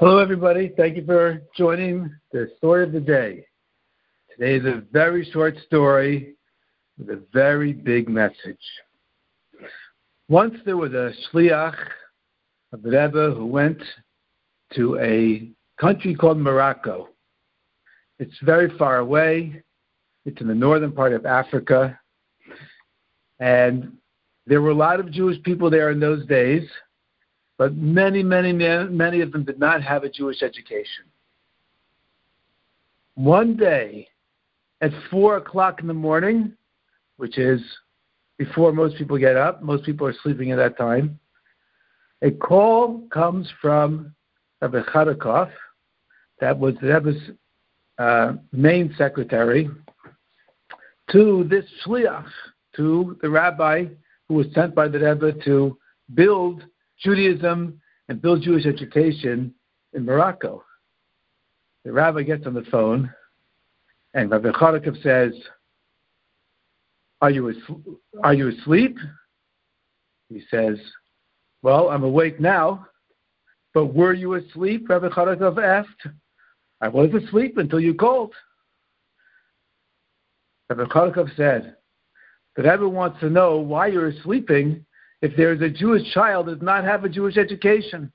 Hello, everybody. Thank you for joining the story of the day. Today is a very short story with a very big message. Once there was a shliach of the Rebbe who went to a country called Morocco. It's very far away. It's in the northern part of Africa. And there were a lot of Jewish people there in those days, but many of them did not have a Jewish education. One day, at 4 o'clock in the morning, which is before most people get up, most people are sleeping at that time, a call comes from Rabbi Chadakov, that was the Rebbe's main secretary, to this shliach, to the rabbi who was sent by the Rebbe to build Judaism and build Jewish education in Morocco. The rabbi gets on the phone, and Rabbi Chadakov says, Are you asleep? He says, well, I'm awake now, but were you asleep? Rabbi Chadakov asked. I was asleep until you called. Rabbi Chadakov said, the Rebbe wants to know why you're sleeping if there is a Jewish child that does not have a Jewish education.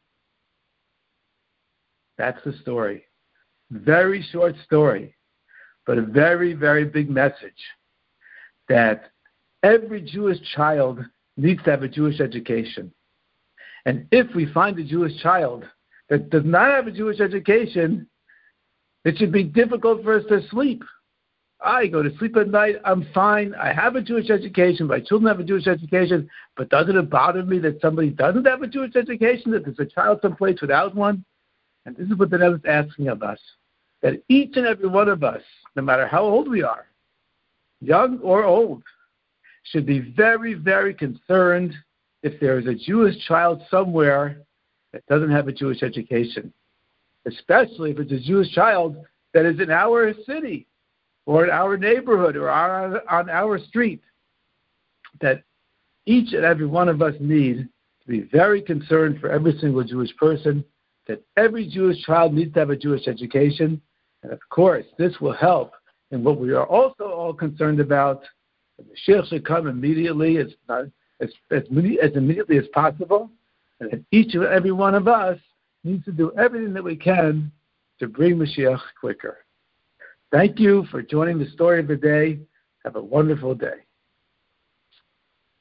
That's the story. Very short story, but a very, very big message that every Jewish child needs to have a Jewish education. And if we find a Jewish child that does not have a Jewish education, it should be difficult for us to sleep. I go to sleep at night, I'm fine, I have a Jewish education, my children have a Jewish education, but doesn't it bother me that somebody doesn't have a Jewish education, that there's a child someplace without one? And this is what the Rebbe is asking of us, that each and every one of us, no matter how old we are, young or old, should be very, very concerned if there is a Jewish child somewhere that doesn't have a Jewish education, especially if it's a Jewish child that is in our city or in our neighborhood or on our street, that each and every one of us need to be very concerned for every single Jewish person, that every Jewish child needs to have a Jewish education. And of course, this will help in what we are also all concerned about. The Mashiach should come immediately, as immediately as possible, and that each and every one of us needs to do everything that we can to bring Mashiach quicker. Thank you for joining the story of the day. Have a wonderful day.